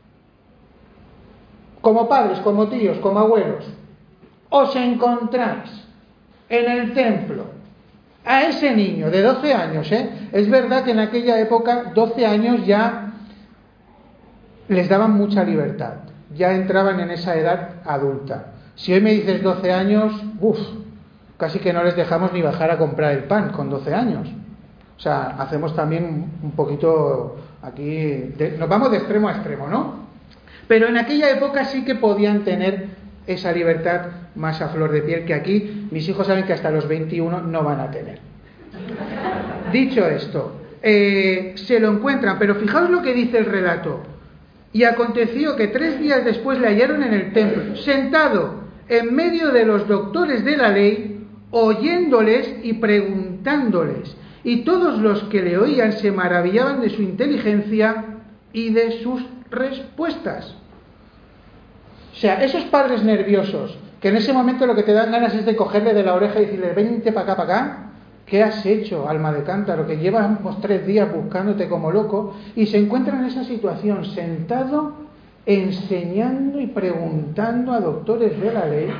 Como padres, como tíos, como abuelos, os encontráis en el templo a ese niño de doce años, ¿eh? Es verdad que en aquella época doce años ya les daban mucha libertad, ya entraban en esa edad adulta. Si hoy me dices doce años, uff, casi que no les dejamos ni bajar a comprar el pan con doce años. O sea, hacemos también un poquito aquí, de, nos vamos de extremo a extremo, ¿no? Pero en aquella época sí que podían tener esa libertad más a flor de piel que aquí. Mis hijos saben que hasta los veintiuno no van a tener. Dicho esto, eh, se lo encuentran, pero fijaos lo que dice el relato. Y aconteció que tres días después le hallaron en el templo, sentado en medio de los doctores de la ley, oyéndoles y preguntándoles. Y todos los que le oían se maravillaban de su inteligencia y de sus respuestas. O sea, esos padres nerviosos, que en ese momento lo que te dan ganas es de cogerle de la oreja y decirle, vente para acá, para acá. ¿Qué has hecho, alma de cántaro? Que llevamos tres días buscándote como loco, y se encuentra en esa situación, sentado, enseñando y preguntando a doctores de la ley,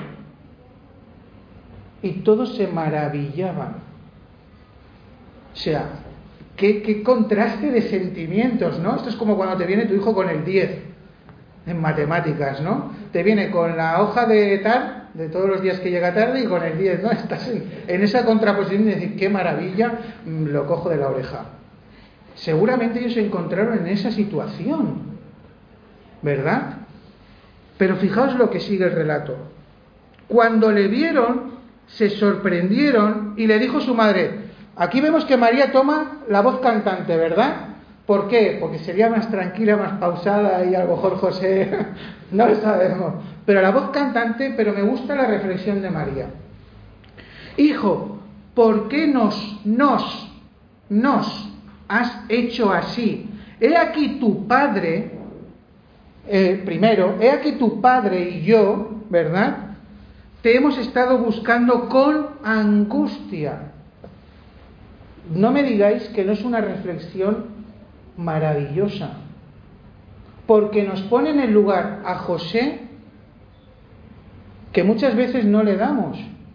y todos se maravillaban. O sea, qué, qué contraste de sentimientos, ¿no? Esto es como cuando te viene tu hijo con el diez en matemáticas, ¿no? Te viene con la hoja de tal, de todos los días que llega tarde, y con el diez, ¿no? Estás en, en esa contraposición de decir, qué maravilla, lo cojo de la oreja. Seguramente ellos se encontraron en esa situación, ¿verdad? Pero fijaos lo que sigue el relato. Cuando le vieron, se sorprendieron, y le dijo su madre, aquí vemos que María toma la voz cantante, ¿verdad? ¿Por qué? Porque sería más tranquila, más pausada, y a lo mejor José, no lo sabemos. Pero la voz cantante, pero me gusta la reflexión de María. Hijo, ¿por qué nos, nos, nos has hecho así? He aquí tu padre, eh, primero, he aquí tu padre y yo, ¿verdad? Te hemos estado buscando con angustia. No me digáis que no es una reflexión maravillosa, porque nos pone en el lugar a José que muchas veces no le damos.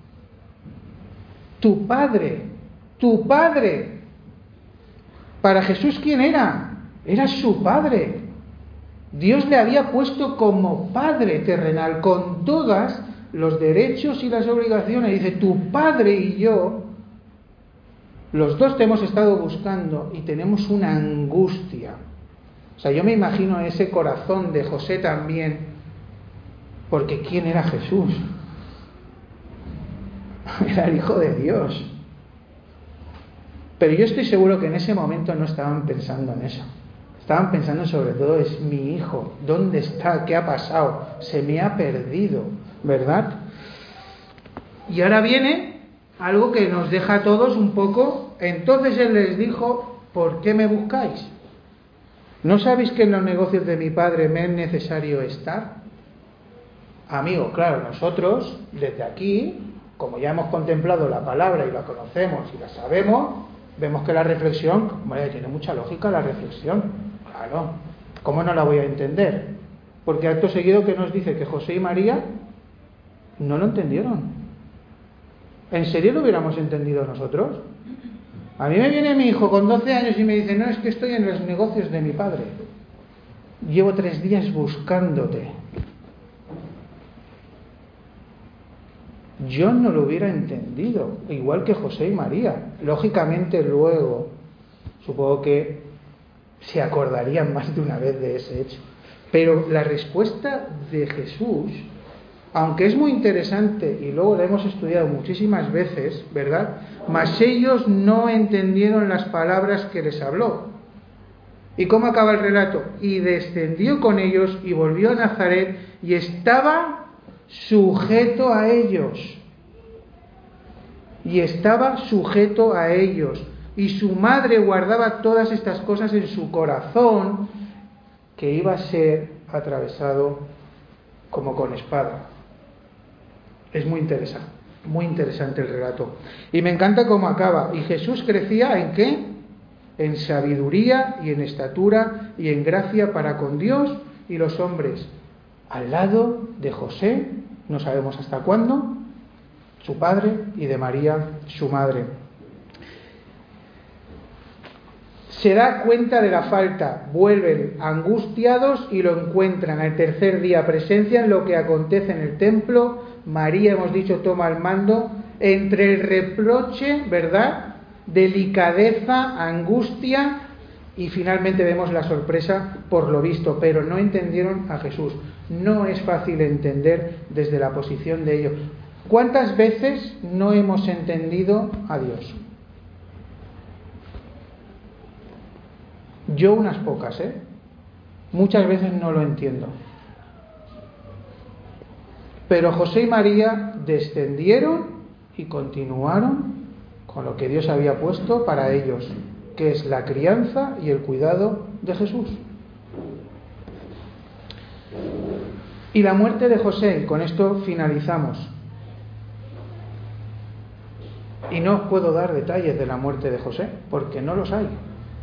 Tu padre, tu padre. Para Jesús, ¿quién era? Era su padre. Dios le había puesto como padre terrenal, con todos los derechos y las obligaciones. Dice, tu padre y yo, los dos te hemos estado buscando y tenemos una angustia. O sea, yo me imagino ese corazón de José también, porque ¿quién era Jesús? Era el Hijo de Dios. Pero yo estoy seguro que en ese momento no estaban pensando en eso. Estaban pensando sobre todo, es mi hijo, ¿dónde está? ¿Qué ha pasado? Se me ha perdido, ¿verdad? Y ahora viene algo que nos deja a todos un poco. Entonces él les dijo, ¿por qué me buscáis? ¿No sabéis que en los negocios de mi padre me es necesario estar? Amigo, claro, nosotros desde aquí, como ya hemos contemplado la palabra y la conocemos y la sabemos, vemos que la reflexión, hombre, tiene mucha lógica la reflexión. Claro, ¿cómo no la voy a entender? Porque acto seguido, ¿qué nos dice? Que José y María no lo entendieron. ¿En serio lo hubiéramos entendido nosotros? A mí me viene mi hijo con doce años y me dice, no, es que estoy en los negocios de mi padre. Llevo tres días buscándote. Yo no lo hubiera entendido, igual que José y María. Lógicamente luego, supongo que se acordarían más de una vez de ese hecho. Pero la respuesta de Jesús, aunque es muy interesante y luego la hemos estudiado muchísimas veces, ¿verdad? Mas ellos no entendieron las palabras que les habló. ¿Y cómo acaba el relato? Y descendió con ellos y volvió a Nazaret y estaba sujeto a ellos. Y estaba sujeto a ellos. Y su madre guardaba todas estas cosas en su corazón, que iba a ser atravesado como con espada. Es muy interesante, muy interesante el relato. Y me encanta cómo acaba. Y Jesús crecía ¿en qué? En sabiduría y en estatura y en gracia para con Dios y los hombres. Al lado de José, no sabemos hasta cuándo, su padre, y de María, su madre. Se da cuenta de la falta, vuelven angustiados y lo encuentran. Al tercer día presencian lo que acontece en el templo. María, hemos dicho, toma el mando entre el reproche, ¿verdad?, delicadeza, angustia y finalmente vemos la sorpresa por lo visto, pero no entendieron a Jesús. No es fácil entender desde la posición de ellos. ¿Cuántas veces no hemos entendido a Dios? Yo unas pocas, ¿eh? Muchas veces no lo entiendo. Pero José y María descendieron y continuaron con lo que Dios había puesto para ellos, que es la crianza y el cuidado de Jesús. Y la muerte de José, y con esto finalizamos. Y no os puedo dar detalles de la muerte de José, porque no los hay.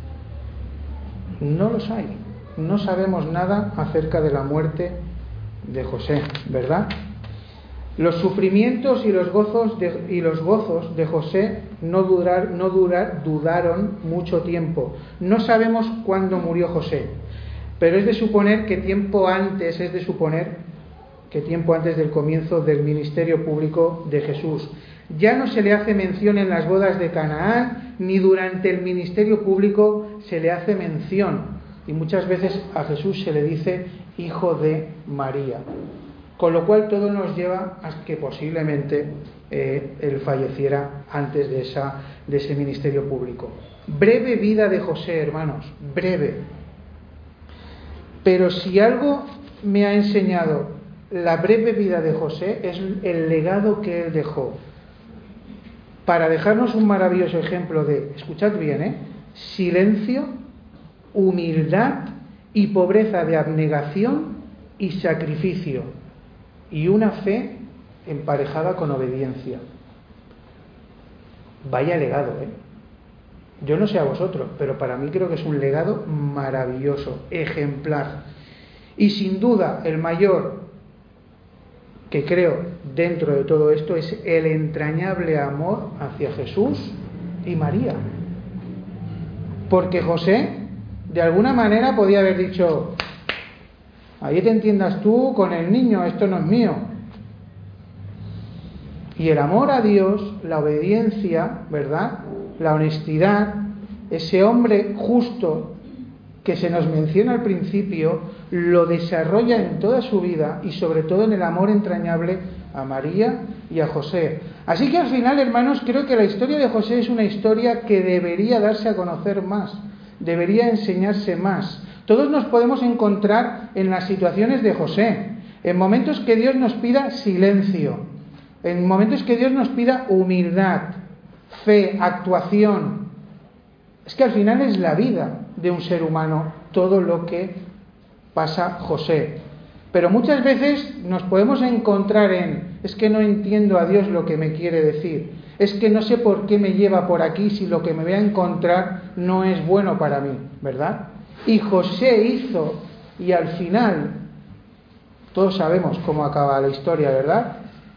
No los hay. No sabemos nada acerca de la muerte de José, ¿verdad? Los sufrimientos y los gozos de, y los gozos de José no, durar, no durar, duraron mucho tiempo. No sabemos cuándo murió José, pero es de suponer que tiempo antes, es de suponer que tiempo antes del comienzo del ministerio público de Jesús. Ya no se le hace mención en las bodas de Canaán, ni durante el ministerio público se le hace mención. Y muchas veces a Jesús se le dice hijo de María. Con lo cual todo nos lleva a que posiblemente eh, él falleciera antes de, esa, de ese ministerio público. Breve vida de José, hermanos, breve. Pero si algo me ha enseñado la breve vida de José es el legado que él dejó. Para dejarnos un maravilloso ejemplo de, escuchad bien, ¿eh? silencio, humildad y pobreza de abnegación y sacrificio, y una fe emparejada con obediencia. Vaya legado, ¿eh? Yo no sé a vosotros, pero para mí creo que es un legado maravilloso, ejemplar. Y sin duda el mayor que creo dentro de todo esto es el entrañable amor hacia Jesús y María. Porque José, de alguna manera, podía haber dicho: ahí te entiendas tú con el niño, esto no es mío. Y el amor a Dios, la obediencia, ¿verdad?, la honestidad, ese hombre justo que se nos menciona al principio, lo desarrolla en toda su vida y sobre todo en el amor entrañable a María y a José. Así que al final, hermanos, creo que la historia de José es una historia que debería darse a conocer más, debería enseñarse más. Todos nos podemos encontrar en las situaciones de José, en momentos que Dios nos pida silencio, en momentos que Dios nos pida humildad, fe, actuación. Es que al final es la vida de un ser humano todo lo que pasa José. Pero muchas veces nos podemos encontrar en: es que no entiendo a Dios lo que me quiere decir, es que no sé por qué me lleva por aquí si lo que me voy a encontrar no es bueno para mí, ¿verdad? Y José hizo, y al final todos sabemos cómo acaba la historia, ¿verdad?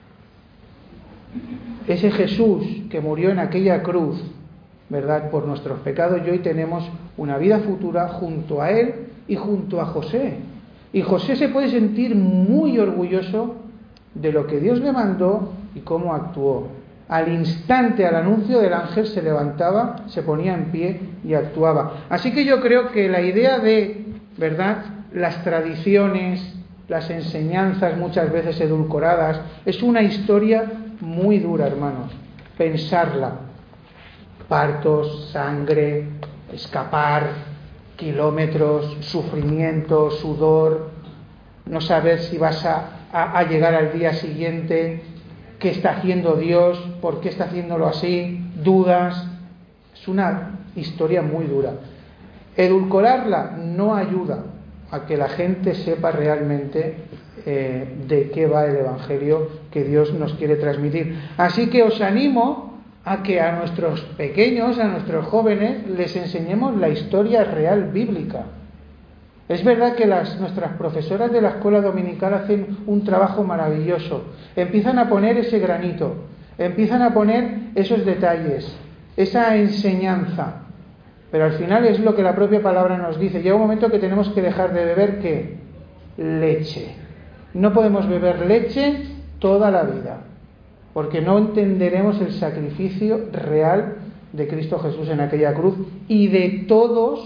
Ese Jesús que murió en aquella cruz, ¿verdad?, por nuestros pecados, y hoy tenemos una vida futura junto a Él y junto a José. Y José se puede sentir muy orgulloso de lo que Dios le mandó y cómo actuó. Al instante, al anuncio del ángel, se levantaba, se ponía en pie y actuaba. Así que yo creo que la idea de, ¿verdad?, las tradiciones, las enseñanzas muchas veces edulcoradas, es una historia muy dura, hermanos. Pensarla. Partos, sangre, escapar, kilómetros, sufrimiento, sudor, no saber si vas a, a, a llegar al día siguiente, qué está haciendo Dios, por qué está haciéndolo así, dudas. Es una historia muy dura. Edulcorarla no ayuda a que la gente sepa realmente eh, de qué va el Evangelio que Dios nos quiere transmitir. Así que os animo a que a nuestros pequeños, a nuestros jóvenes, les enseñemos la historia real bíblica. Es verdad que las, nuestras profesoras de la escuela dominical hacen un trabajo maravilloso. Empiezan a poner ese granito, empiezan a poner esos detalles, esa enseñanza. Pero al final es lo que la propia palabra nos dice. Llega un momento que tenemos que dejar de beber, ¿qué? Leche. No podemos beber leche toda la vida, porque no entenderemos el sacrificio real de Cristo Jesús en aquella cruz y de todos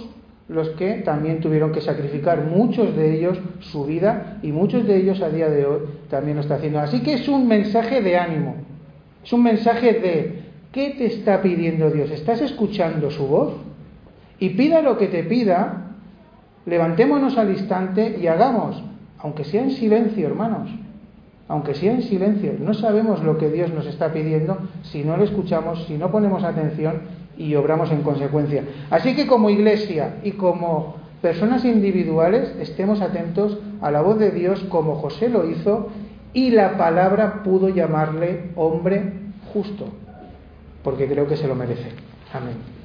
los que también tuvieron que sacrificar, muchos de ellos su vida, y muchos de ellos a día de hoy también lo están haciendo. Así que es un mensaje de ánimo, es un mensaje de ¿qué te está pidiendo Dios? ¿Estás escuchando su voz? Y pida lo que te pida, levantémonos al instante y hagamos, aunque sea en silencio, hermanos, aunque sea en silencio. No sabemos lo que Dios nos está pidiendo si no lo escuchamos, si no ponemos atención y obramos en consecuencia. Así que como iglesia y como personas individuales estemos atentos a la voz de Dios como José lo hizo, y la palabra pudo llamarle hombre justo, porque creo que se lo merece. Amén.